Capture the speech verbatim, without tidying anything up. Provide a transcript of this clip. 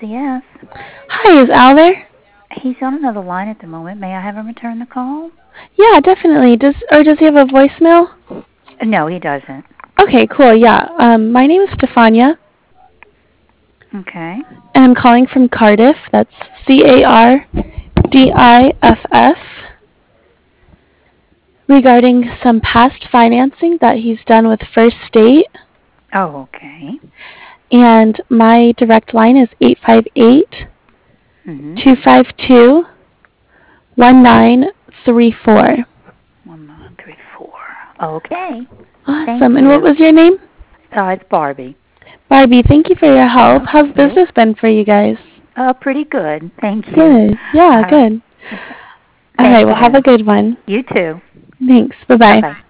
yes. Hi, is Al there? He's on another line at the moment. May I have him return the call? Yeah, definitely. Does or does he have a voicemail? No, he doesn't. Okay, cool. Yeah. Um, my name is Stefania, Okay. and I'm calling from Cardiff. That's C A R D I F F. Regarding some past financing that he's done with First State, Oh, okay. and my direct line is eight five eight, Mm-hmm. two five two, one nine three four. One, nine, three, four. Okay. Thank Awesome. And what you. was your name? Uh, it's Barbie. Barbie, thank you for your help. How's Okay. business been for you guys? Uh, pretty good. Thank you. Good. Yeah, Uh, good. All right, thank well, have a you. good one. You too. Thanks. Bye bye. Bye-bye.